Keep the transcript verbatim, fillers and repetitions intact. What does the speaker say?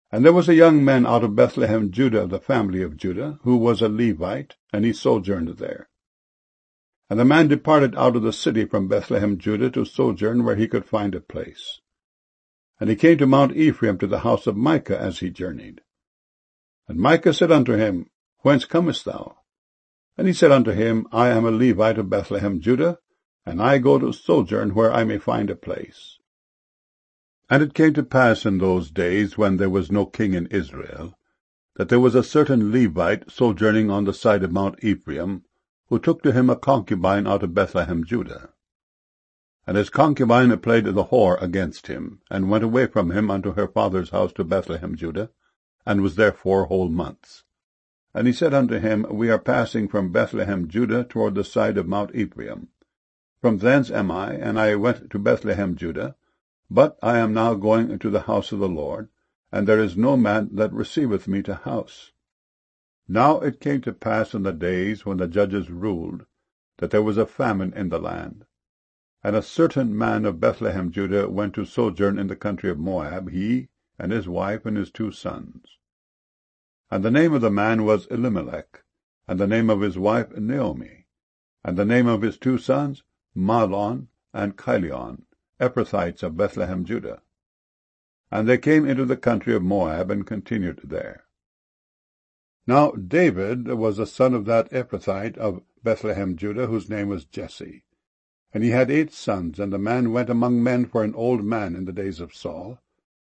And there was a young man out of Bethlehem, Judah, of the family of Judah, who was a Levite, and he sojourned there. And the man departed out of the city from Bethlehem, Judah, to sojourn where he could find a place. And he came to Mount Ephraim, to the house of Micah, as he journeyed. And Micah said unto him, Whence comest thou? And he said unto him, I am a Levite of Bethlehem, Judah, and I go to sojourn where I may find a place. And it came to pass in those days, when there was no king in Israel, that there was a certain Levite sojourning on the side of Mount Ephraim, who took to him a concubine out of Bethlehem, Judah. And his concubine played the whore against him, and went away from him unto her father's house to Bethlehem, Judah, and was there four whole months. And he said unto him, We are passing from Bethlehem, Judah, toward the side of Mount Ephraim. From thence am I, and I went to Bethlehem, Judah, but I am now going into the house of the Lord, and there is no man that receiveth me to house. Now it came to pass in the days when the judges ruled, that there was a famine in the land. And a certain man of Bethlehem, Judah, went to sojourn in the country of Moab, he, and his wife, and his two sons. And the name of the man was Elimelech, and the name of his wife Naomi, and the name of his two sons Mahlon and Chilion, Ephrathites of Bethlehem, Judah. And they came into the country of Moab, and continued there. Now David was a son of that Ephrathite of Bethlehem, Judah, whose name was Jesse. And he had eight sons, and the man went among men for an old man in the days of Saul,